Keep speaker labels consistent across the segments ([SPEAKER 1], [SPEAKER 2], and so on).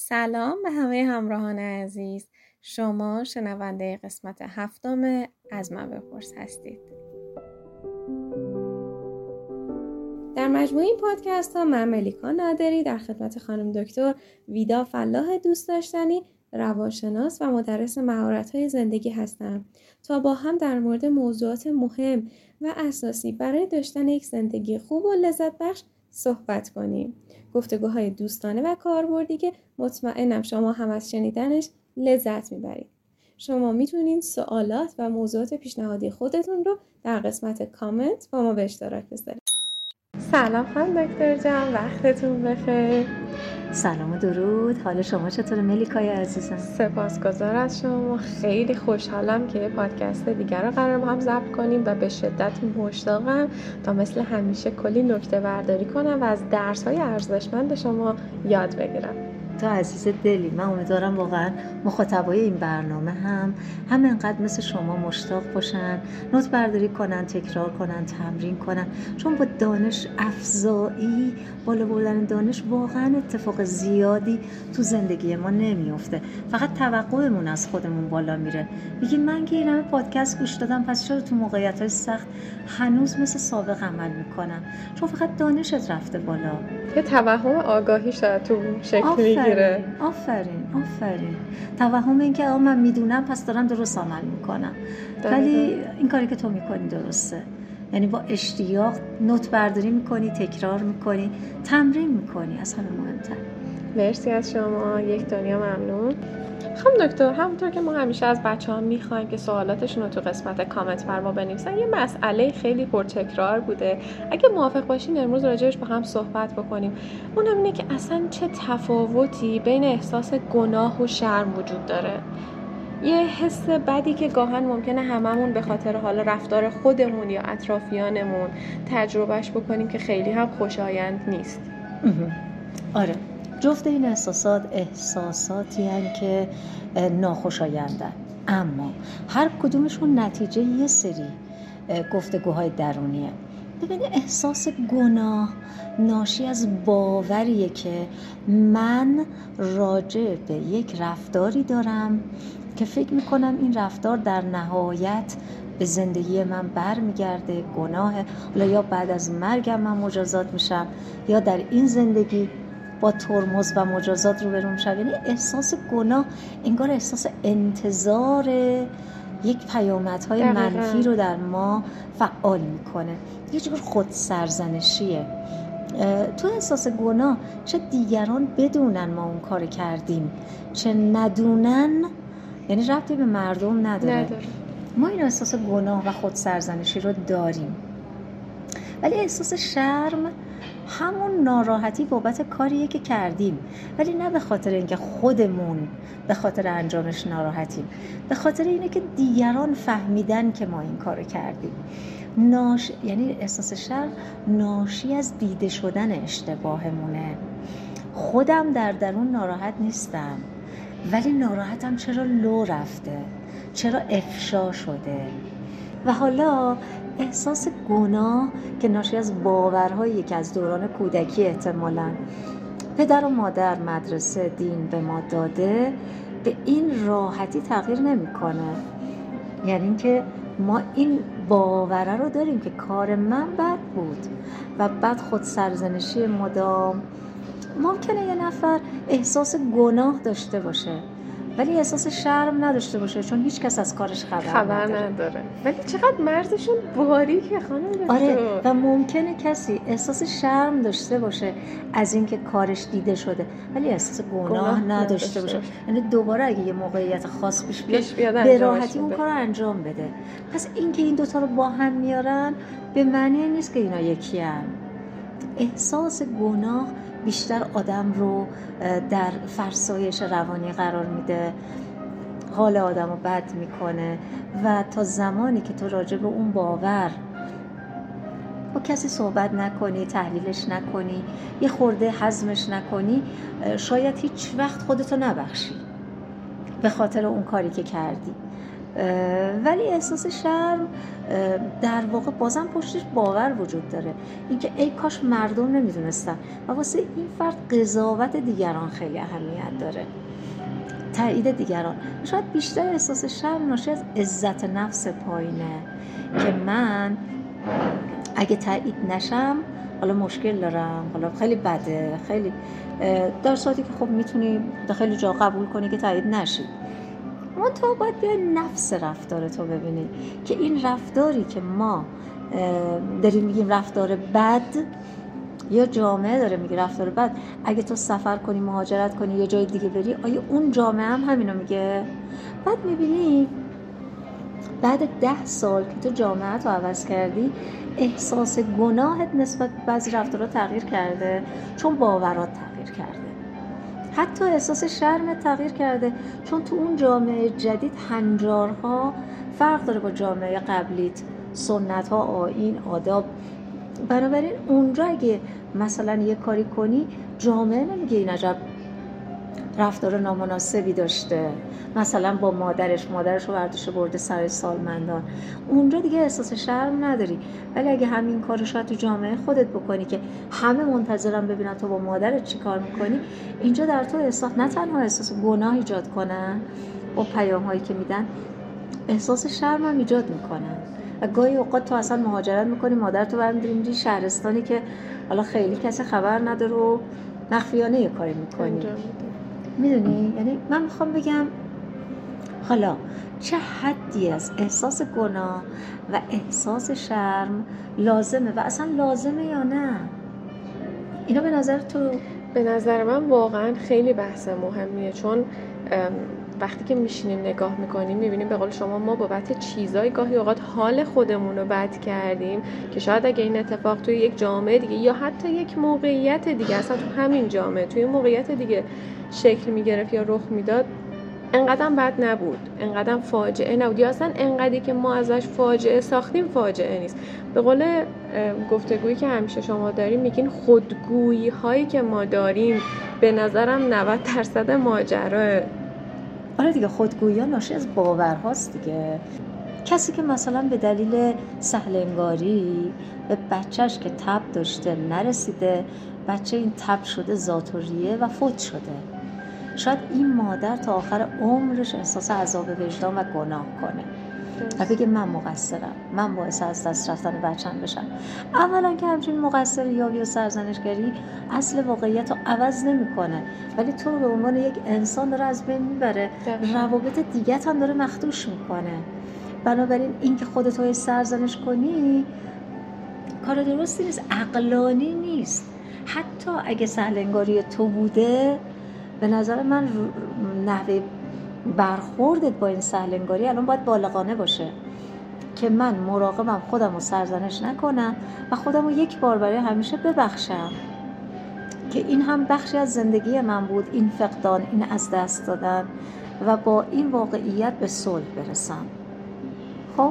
[SPEAKER 1] سلام به همه همراهان عزیز. شما شنونده قسمت 7 از من بپرس هستید. در مجموع این پادکست ها من ملیکا نادری در خدمت خانم دکتر ویدا فلاح دوست داشتنی، روانشناس و مدرس مهارت‌های زندگی هستم تا با هم در مورد موضوعات مهم و اساسی برای داشتن یک زندگی خوب و لذت بخش صحبت کنیم. گفتگوهای دوستانه و کاربردی که مطمئنم شما هم از شنیدنش لذت میبرید. شما میتونید سوالات و موضوعات پیشنهادی خودتون رو در قسمت کامنت با ما به اشتراک بذارید. سلام خانم دکتر جان، وقتتون بخیر.
[SPEAKER 2] سلام و درود. حال شما چطور ملیکای عزیزم؟
[SPEAKER 1] سپاسگزار از شما. خیلی خوشحالم که پادکست دیگر رو قرار با هم ضبط کنیم و به شدت مشتاقم تا مثل همیشه کلی نکته برداری کنم و از درس‌های ارزشمند شما یاد بگیرم.
[SPEAKER 2] تو عزیز دلی، من امیدوارم واقعا مخاطبای این برنامه هم انقدر مثل شما مشتاق باشن، نوت برداری کنن، تکرار کنن، تمرین کنن، چون با دانش افزایی، بالا بردن دانش واقعا اتفاق زیادی تو زندگی ما نمیفته. فقط توقعمون از خودمون بالا میره. میگیم من که این همه پادکست گوش دادم، پس چرا تو موقعیت‌های سخت هنوز مثل سابق عمل میکنم؟ چون فقط دانشت رفته بالا.
[SPEAKER 1] یه توهم آگاهی شاید تو شکل میگیره.
[SPEAKER 2] آفرین. توهم این که من میدونم پس دارم درست عمل میکنم. ولی این کاری که تو میکنی درسته. یعنی با اشتیاق نوت برداری میکنی، تکرار میکنی، تمرین میکنی، از همه مهمتر.
[SPEAKER 1] مرسی از شما، یک دنیا ممنون. خانم دکتر، همونطور که ما همیشه از بچه‌ها میخوایم که سوالاتشون رو تو قسمت کامنت بر ما بنویسن، یه مسئله خیلی پرتکرار بوده. اگه موافق باشین امروز راجعش با هم صحبت بکنیم. اونم اینه که اصلا چه تفاوتی بین احساس گناه و شرم وجود داره. یه حس بدی که گاهن ممکنه هممون به خاطر حالا رفتار خودمون یا اطرافیانمون تجربهش بکنیم که خیلی هم خوشایند نیست.
[SPEAKER 2] آره، جفت این احساساتی هستند که ناخوشایندن، اما هر کدومشون نتیجه یه سری گفتگوهای درونیه. ببینید، احساس گناه ناشی از باوریه که من راجع به یک رفتاری دارم که فکر میکنم این رفتار در نهایت به زندگی من برمیگرده، گناهه. حالا یا بعد از مرگم من مجازات میشم یا در این زندگی با ترمز و مجازات روبرو میشم. یعنی احساس گناه انگار احساس انتظار یک پیامدهای منفی رو در ما فعال میکنه. یه جور خود سرزنشیه. تو احساس گناه چه دیگران بدونن ما اون کار کردیم چه ندونن، یعنی ربطی به مردم نداره. ما این احساس گناه و خود سرزنشی رو داریم. ولی احساس شرم همون ناراحتی بابت کاریه که کردیم، ولی نه به خاطر اینکه خودمون به خاطر انجامش ناراحتیم، به خاطر اینه که دیگران فهمیدن که ما این کارو کردیم. یعنی احساس شرم ناشی از دیده شدن اشتباهمونه. خودم در درون ناراحت نیستم، ولی ناراحتم چرا لو رفته، چرا افشا شده. و حالا احساس گناه که ناشی از باورهایی که از دوران کودکی احتمالاً پدر و مادر، مدرسه، دین به ما داده، به این راحتی تغییر نمی‌کنه. یعنی اینکه ما این باوره رو داریم که کار من بد بود و بعد خود سرزنشی مدام. ممکنه یه نفر احساس گناه داشته باشه ولی احساس شرم نداشته باشه، چون هیچ کس از کارش خبر
[SPEAKER 1] نداره. ولی چقدر مرزشون باریکه خانم دکتر.
[SPEAKER 2] آره، و ممکنه کسی احساس شرم داشته باشه از اینکه کارش دیده شده ولی احساس گناه نداشته باشه. یعنی دوباره اگه یه موقعیت خاص پیش بیاد به راحتی اون کار رو انجام بده. پس اینکه این دوتا رو با هم میارن به معنی نیست که اینا یکی هن. احساس گناه بیشتر آدم رو در فرسایش روانی قرار میده، حال آدم رو بد میکنه و تا زمانی که تو راجع به اون باور با کسی صحبت نکنی، تحلیلش نکنی، یه خورده هضمش نکنی، شاید هیچ وقت خودتو نبخشی به خاطر اون کاری که کردی. ولی احساس شرم در واقع بازم پشتش باور وجود داره، اینکه ای کاش مردم نمیدونستن و واسه این فرد قضاوت دیگران خیلی اهمیت داره، تایید دیگران. شاید بیشتر احساس شرم ناشی از عزت نفس پایینه که من اگه تایید نشم حالا مشکل دارم، حالا خیلی بده، خیلی در صورتی که خب میتونی خیلی جا قبول کنی که تایید نشی. منتها باید بیای نفس رفتارتو ببینی که این رفتاری که ما داریم میگیم رفتار بد، یا جامعه داره میگه رفتار بد، اگه تو سفر کنی، مهاجرت کنی، یه جای دیگه بری، آیا اون جامعه هم همینو میگه؟ بعد میبینی بعد 10 سال که تو جامعه تو عوض کردی، احساس گناهت نسبت به بعضی رفتارها تغییر کرده، چون باورات تغییر کرده. حتی احساس شرم تغییر کرده، چون تو اون جامعه جدید هنجارها فرق داره با جامعه قبلیت، سنت‌ها، آیین، آداب. بنابراین اونجا اگه مثلا یه کاری کنی، جامعه نمیگه این عجب رفتار نامناسبی داشته، مثلا با مادرش رو برداشته برده سر سالمندان، اونجا دیگه احساس شرم نداری. ولی اگه همین کارو شاید تو جامعه خودت بکنی که همه منتظرن ببینن تو با مادرت چی کار میکنی، اینجا در تو احساس نه تنها احساس گناه ایجاد کنن با پیام‌هایی که میدن، احساس شرم هم ایجاد میکنن. و گاهی اوقات تو اصلا مهاجرت میکنی، مادرتو برمی‌داری میری شهرستانی که حالا خیلی کسی خبر نداره و مخفیانه یه کاری میکنی. میدونی؟ یعنی من میخوام بگم حالا چه حدی از احساس گناه و احساس شرم لازمه و اصلا لازمه یا نه؟ اینا به نظر تو؟
[SPEAKER 1] به نظر من واقعا خیلی بحث مهمیه، چون وقتی که میشینیم نگاه میکنیم میبینیم به قول شما ما بابت چیزای گاهی اوقات حال خودمون رو بد کردیم که شاید اگه این اتفاق توی یک جامعه دیگه یا حتی یک موقعیت دیگه، اصلا تو همین جامعه توی موقعیت دیگه شکل میگرفت یا رخ میداد، انقدر بد نبود، انقدر فاجعه نبود، یا اصلا انقدری که ما ازش فاجعه ساختیم فاجعه نیست. به قول گفتگویی که همیشه شما داریم میگین خودگویی هایی که ما داریم به نظرم 90% ماجراه.
[SPEAKER 2] آره دیگه، خودگویی ها ناشی از باورهاست دیگه. کسی که مثلا به دلیل سهلنگاری به بچهش که تب داشته نرسیده، بچه این تب شده ذات‌الریه و فوت شده، شاید این مادر تا آخر عمرش احساس عذاب وجدان و گناه کنه و بگه من مقصرم، من باعث از دست رفتن بچه‌م بشم. اولا که همچین مقصریابی و سرزنشگری اصل واقعیت رو عوض نمی‌کنه، ولی تو رو به عنوان یک انسان داره از بین میبره، روابط دیگت هم داره مخدوش میکنه. بنابراین این که خودت رو سرزنش کنی کار درستی نیست، عقلانی نیست. حتی اگه سهلنگاری تو بوده، به نظر من نحوه برخوردت با این سهلنگاری الان باید بالغانه باشه که من مراقبم خودم رو سرزنش نکنم و خودم رو یک بار برای همیشه ببخشم که این هم بخشی از زندگی من بود، این فقدان، این از دست دادن، و با این واقعیت به صلح برسم. خب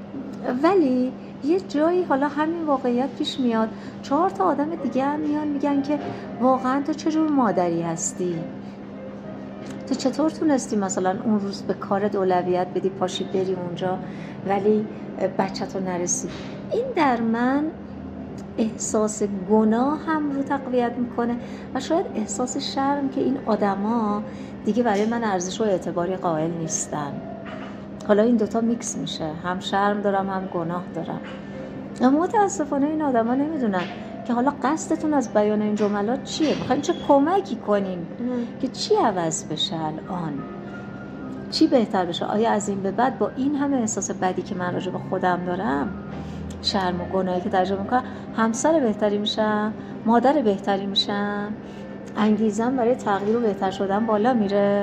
[SPEAKER 2] ولی یه جایی حالا همین واقعیت پیش میاد، 4 تا آدم دیگه هم میان میگن که واقعا تو چجور مادری هستی؟ تو چطور تونستی مثلا اون روز به کارت اولویت بدی، پاشی بری اونجا ولی بچه‌تو نرسی؟ این در من احساس گناه هم رو تقویت میکنه و شاید احساس شرم که این آدما دیگه برای من ارزش و اعتباری قائل نیستن. حالا این دوتا میکس میشه، هم شرم دارم هم گناه دارم. اما متاسفانه این آدما نمیدونن که حالا قصدتون از بیان این جملات چیه، میخواین چه کمکی کنین که چی عوض بشه، الان چی بهتر بشه. آیا از این به بعد با این همه احساس بدی که من راجع به خودم دارم، شرم و گناهی که تجربه میکنم، همسر بهتری میشم، مادر بهتری میشم، انگیزم برای تغییر و بهتر شدن بالا میره؟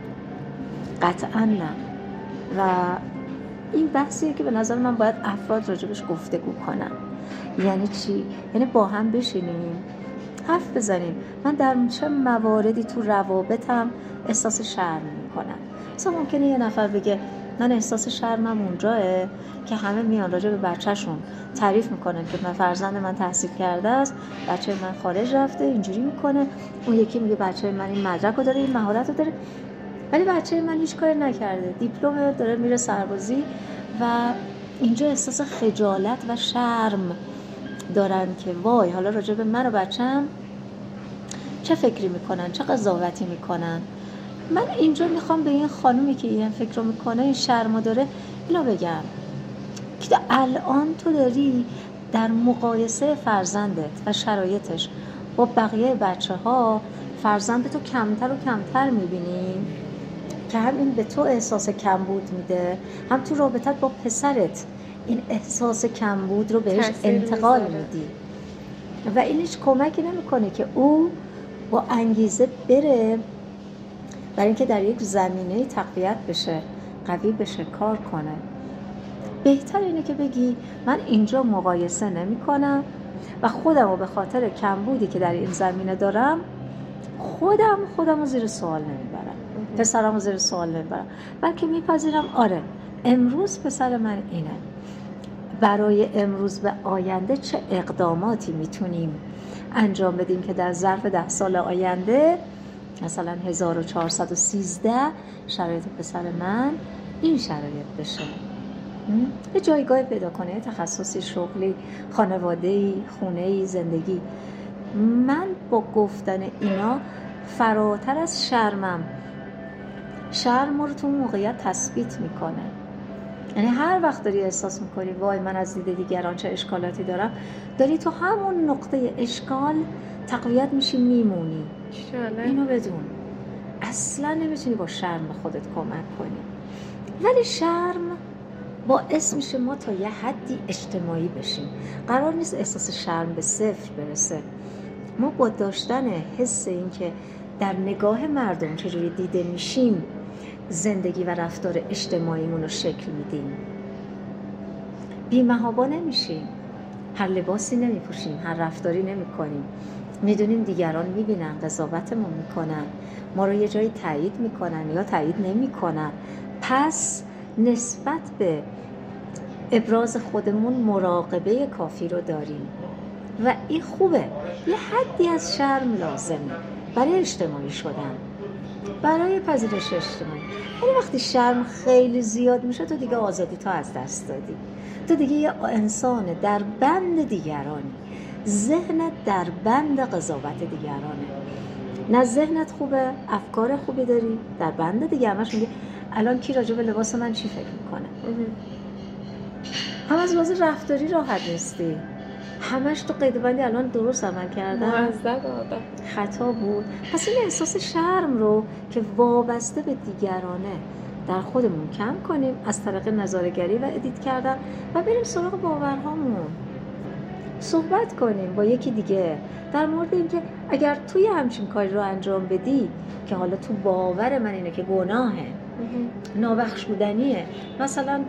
[SPEAKER 2] قطعا نه. و این بحثیه که به نظر من باید افراد راجبش گفتگو کنن. یعنی چی؟ یعنی با هم بشینیم حرف بزنیم. من در چه مواردی تو روابطم احساس شرم میکنم؟ مثلا ممکنه یه نفر بگه من احساس شرمم اونجاه که همه میان راجع به بچه‌شون تعریف میکنن که من فرزند من تحصیل کرده است، بچه من خارج رفته، اینجوری میکنه. اون یکی میگه بچه من این مدرک رو داره، این مهارت رو داره. ولی بچه من هیچ کاری نکرده، دیپلم داره میره سربازی و اینجا احساس خجالت و شرم دارن که وای حالا راجع به من و بچم چه فکری میکنن، چه قضاوتی میکنن. من اینجا میخوام به این خانومی که این فکر رو میکنه، این شرمو داره، اینو بگم که الان تو داری در مقایسه فرزندت و شرایطش با بقیه بچه ها فرزندتو کمتر و کمتر میبینی که هم این به تو احساس کمبود میده، هم تو رابطت با پسرت این احساس کمبود رو بهش انتقال میدی و این هیچ کمکی نمیکنه که او با انگیزه بره برای اینکه در یک زمینه تقویت بشه، قوی بشه، کار کنه. بهتر اینه که بگی من اینجا مقایسه نمی کنم و خودم رو به خاطر کمبودی که در این زمینه دارم خودم رو زیر سوال نمیبرم، پسرم رو زیر سوال نمیبرم، بلکه میپذیرم آره امروز پسر من اینه، برای امروز و آینده چه اقداماتی میتونیم انجام بدیم که در ظرف 10 سال آینده مثلا 1413 شرایط پسر من این شرایط بشه، یه جایگاه پیدا کنه، تخصصی، شغلی، خانواده‌ای، خونه‌ای، زندگی. من با گفتن اینا فراتر از شرم رو تو موقعیت تثبیت میکنه. یعنی هر وقت داری احساس میکنی وای من از دید دیگران چه اشکالاتی دارم، داری تو همون نقطه اشکال تقویت میشی، میمونی. اینو بدون اصلا نمیتونی با شرم به خودت کمک کنی، ولی شرم باعث میشه ما تا یه حدی اجتماعی بشیم. قرار نیست احساس شرم به 0 برسه. ما با داشتن حس این که در نگاه مردم چجوری دیده میشیم زندگی و رفتار اجتماعیمون رو شکل میدیم. بی‌محابا نمیشیم، هر لباسی نمیپوشیم، هر رفتاری نمیکنیم. میدونیم دیگران میبینن، قضاوتمون میکنن، ما رو یه جایی تایید میکنن یا تایید نمیکنن، پس نسبت به ابراز خودمون مراقبه کافی رو داریم و این خوبه. یه حدی از شرم لازمه برای اجتماعی شدن، برای پذیرش اجتماعی. ولی وقتی شرم خیلی زیاد میشه تو دیگه آزادی تو از دست دادی، تو دیگه یه انسان در بند دیگرانی، ذهنت در بند قضاوت دیگرانه. نه ذهنت خوبه، افکار خوبی داری، در بند دیگه همش میگه الان کی راجع به لباس من چی فکر میکنه. هم از لحاظ رفتاری راحت نیستی، همش تو قیدبندی الان درست عمل کردم، خطا بود. پس این احساس شرم رو که وابسته به دیگرانه در خودمون کم کنیم از طریق نظاره‌گری و ادیت کردن و بریم سراغ باورهامون، صحبت کنیم با یکی دیگه در مورد اینکه اگر توی همچین کاری رو انجام بدی که حالا تو باور من اینه که گناهه، نابخشودنیه. مثلا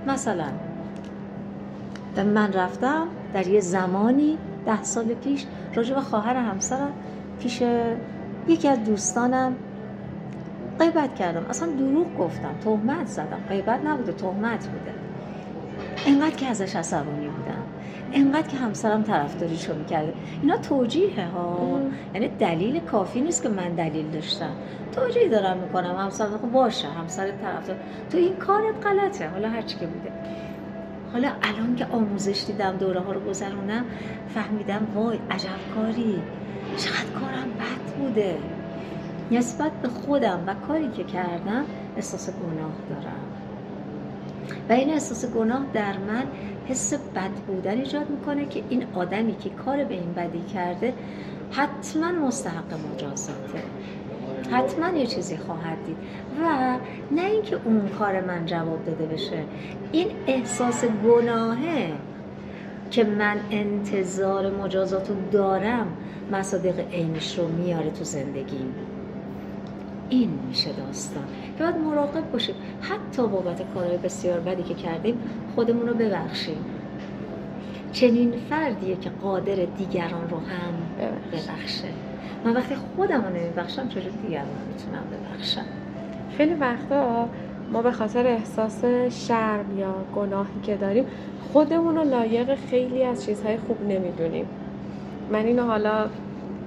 [SPEAKER 2] من رفتم در یه زمانی 10 سال پیش راجع به خواهر همسرم پیش یکی از دوستانم غیبت کردم، اصلا دروغ گفتم، تهمت زدم، غیبت نبوده تهمت بوده. اینقدر که ازش عصبانی بودم، اینقدر که همسرم طرفداریشو میکرده. اینا توجیهه ها، یعنی دلیل کافی نیست که من دلیل داشتم، توجیه دارم میکنم. همسرم خب باشه، همسر طرفدار، تو این کارت غلطه، حالا هر چی که بوده. حالا الان که آموزش دیدم، دوره ها رو گذرونم، فهمیدم وای عجب کاری، چقدر کارم بد بوده. نسبت به خودم و کاری که کردم احساس گناه دارم و این احساس گناه در من حس بد بودن ایجاد میکنه که این آدمی که کار به این بدی کرده حتما مستحق مجازاته، حتما یه چیزی خواهد دید و نه اینکه اون کار من جواب داده بشه. این احساس گناهه که من انتظار مجازاتو دارم مصادیق عینش رو میاره تو زندگیم. این میشه داستان که باید مراقب باشیم، حتی بابت کارهای بسیار بدی که کردیم خودمون رو ببخشیم. چنین فردیه که قادر دیگران رو هم ببخشه. من وقتی خودم رو نمیبخشم چجور دیگران رو میتونم ببخشم؟
[SPEAKER 1] خیلی وقتا ما به خاطر احساس شرم یا گناهی که داریم خودمون رو لایق خیلی از چیزهای خوب نمیدونیم. من اینو حالا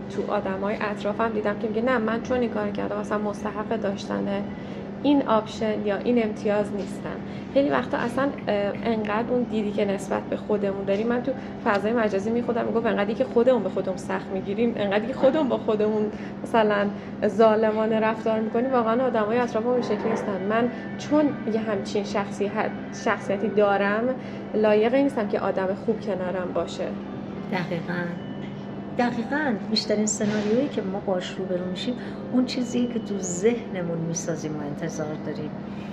[SPEAKER 1] تو آدمای اطرافم دیدم که میگه نه من چون این کار کردم مثلا مستحق داشتن این آپشن یا این امتیاز نیستم. خیلی وقتا اصلا انقدر اون دیدی که نسبت به خودمون داریم، من تو فضای مجازی میخوام میگم انقدری که خودمون به خودمون سخت میگیریم، انقدری که خودمون با خودمون مثلا ظالمانه رفتار میکنیم، واقعا آدمای اطرافمون این شکلی نیستن. من چون یه همچین شخصیتی دارم لایق نیستم که آدم خوب کنارم باشه.
[SPEAKER 2] دقیقاً بیشترین سناریویی که ما باش روبرو میشیم اون چیزیه که تو ذهنمون میسازیم و انتظار داریم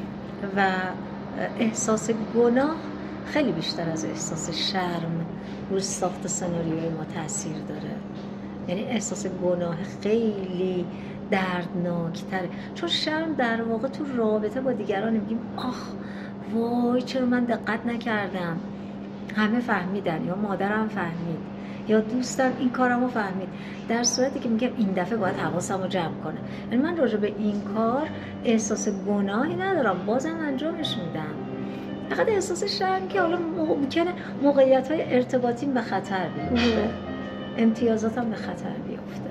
[SPEAKER 2] و احساس گناه خیلی بیشتر از احساس شرم روی ساخت سناریوی ما تاثیر داره. یعنی احساس گناه خیلی دردناکتره، چون شرم در واقع تو رابطه با دیگران میگیم آخ وای چرا من دقت نکردم، همه فهمیدن یا مادرم فهمید یا دوستم این کارمو فهمید، در صورتی که میگم این دفعه باید حواسمو جمع کنه. یعنی من راجع به این کار احساس گناهی ندارم، بازم انجامش میدم، فقط احساس شرم که حالا ممکنه موقعیت‌های ارتباطیم به خطر بیفته، امتیازاتم به خطر بیفته.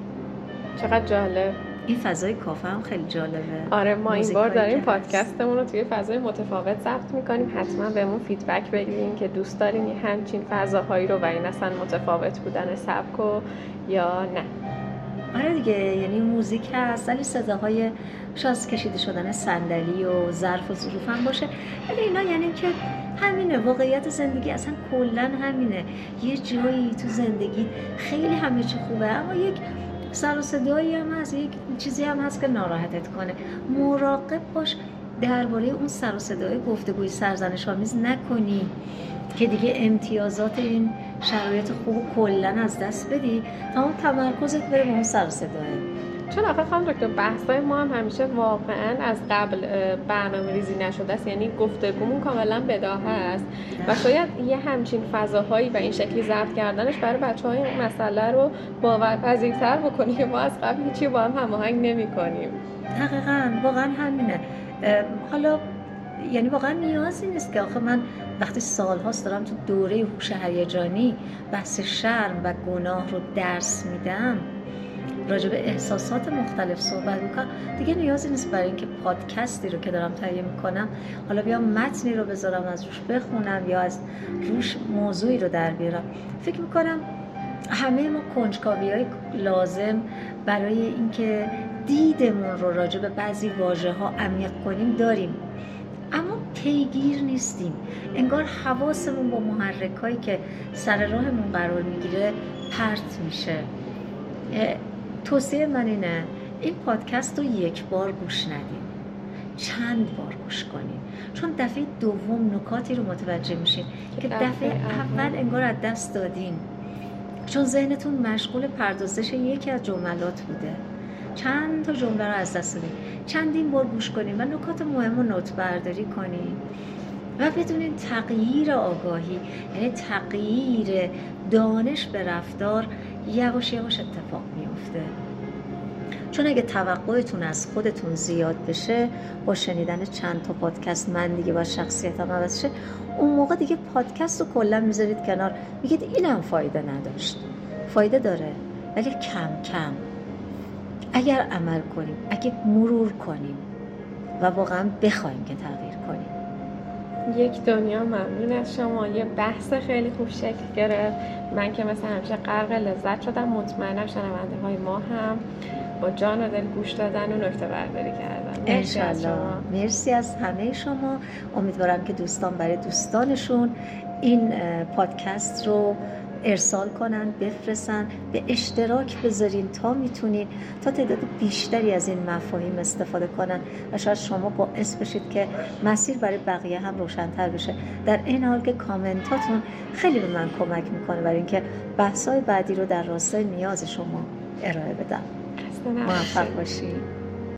[SPEAKER 1] چقدر جالب.
[SPEAKER 2] این فضای کافه هم خیلی جالبه.
[SPEAKER 1] آره ما این بار داریم پادکستمون رو توی فضای متفاوت ضبط میکنیم، حتما بهمون فیدبک بدین که دوست دارین یه همچین فضاهایی رو و این اصلا متفاوت بودن سبک و یا نه.
[SPEAKER 2] آره دیگه، یعنی موزیک هست ولی صداهای شاید کشیده شدن صندلی و ظرف و ظروف هم باشه، ولی اینا یعنی که همینه، واقعیت زندگی اصلا کلا همینه. یه جایی تو زندگی خیلی همه چی خوبه اما یک سر و صدایی هم هست، یک چیزی هم هست که ناراحتت کنه. مراقب باش درباره اون سر و صدای گفتگوی سرزنش‌آمیز نکنی که دیگه امتیازات این شرایط خوب کلا از دست بدی، اما تمرکزت بره به اون سر و صداه.
[SPEAKER 1] چون آخه خانم دکتر بحثای ما هم همیشه واقعا از قبل برنامه‌ریزی نشده است، یعنی گفتگومون کاملا بداهه است و شاید یه همچین فضاهایی و این شکلی ضبط کردنش برای بچه‌های این مسئله رو باورپذیرتر بکنه که ما از قبل هیچی با هم هماهنگ نمی‌کنیم.
[SPEAKER 2] دقیقاً واقعا همینه. حالا یعنی واقعا نیازی نیست که آخه من وقتی سال‌هاست دارم تو دوره هوش هیجانی بحث شرم و گناه رو درس میدم، راجع به احساسات مختلف صحبت میکنم، دیگه نیازی نیست برای اینکه پادکستی رو که دارم تهیه میکنم حالا بیام متنی رو بذارم از روش بخونم یا از روش موضوعی رو در بیارم. فکر میکنم همه ما کنجکاوی‌های لازم برای اینکه دیدمون رو راجع به بعضی واژه‌ها عمیق کنیم داریم، اما پیگیر نیستیم. انگار حواسمون با محرکایی که سر راهمون قرار میگیره پرت میشه. توصیه من اینه این پادکست رو یک بار گوش ندیم، چند بار گوش کنیم، چون دفعه دوم نکاتی رو متوجه میشین که دفعه اول انگار از دست دادین، چون ذهنتون مشغول پردازش یکی از جملات بوده، چند تا جمله رو از دست دادین. چندین بار گوش کنیم و نکات مهم رو نوت برداری کنیم و بدونین تغییر آگاهی یعنی تغییر دانش به رفتار یواش یواش اتفاق میفته. چون اگه توقعتون از خودتون زیاد بشه با شنیدن چند تا پادکست من دیگه با شخصیتم عوض شه، اون موقع دیگه پادکست رو کلا میذارید کنار، میگید اینم فایده نداشت. فایده داره ولی کم کم. اگر عمل کنیم، اگه مرور کنیم و واقعا بخوایم که تغییر کنیم.
[SPEAKER 1] یک دنیا ممنون از شما. یه بحث خیلی خوب شکل گرفت. من که مثلا همیشه غرق لذت شدم، مطمئنم شنونده های ما هم با جان و دل گوش دادن و نکته برداری کردن.
[SPEAKER 2] مرسی از شما. مرسی از همه شما. امیدوارم که دوستان برای دوستانشون این پادکست رو ارسال کنن، بفرستن، به اشتراک بذارین تا میتونین تا تعداد بیشتری از این مفاهیم استفاده کنن و شاید شما باعث بشید که مسیر برای بقیه هم روشن‌تر بشه. در این حال که کامنتاتون خیلی به من کمک میکنه برای اینکه بحث‌های بعدی رو در راستای نیاز شما ارائه بدم. موفق باشید.